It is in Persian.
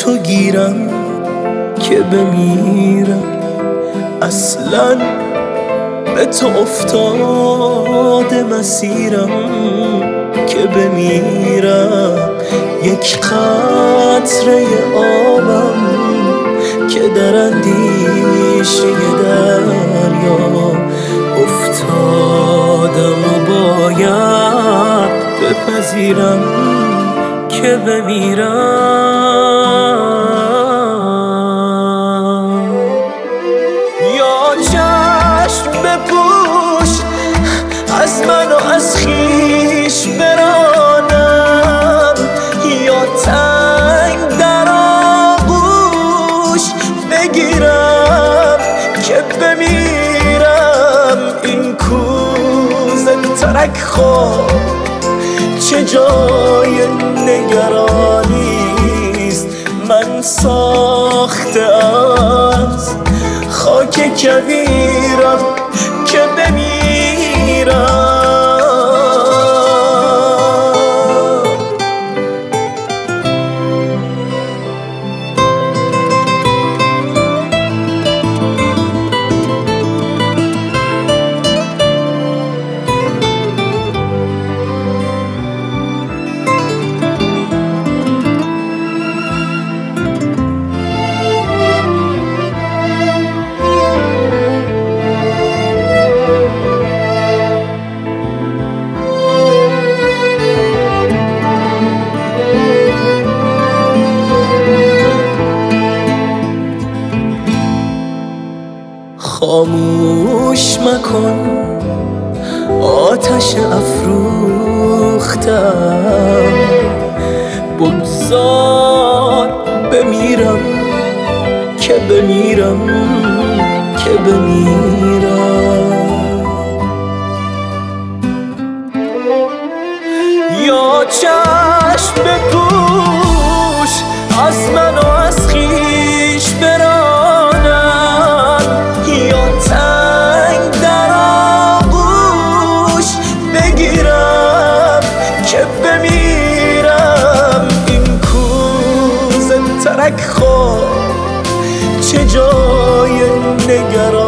تو گیرم که بمیرم، اصلا به تو افتاده مسیرم که بمیرم. یک قطره آبم که در اندیشه دریا افتادم و باید بپذیرم که بمیرم. یا چشم بپوش از من و از خویش برانم، یا تنگ در آغوش بگیرم که بمیرم. این کوزه ترک خواب چه جای نگرانیست، من ساخته از خاک کویرم که بمیرم. خاموش مکن آتش افروختم، بگذار بمیرم که بمیرم که بمیرم. یا چشم بپوش از من و از خویش برانم، یا تنگ در آغوش بگیرم که بمیرم. این کوزه ترک خواب چه جای نگران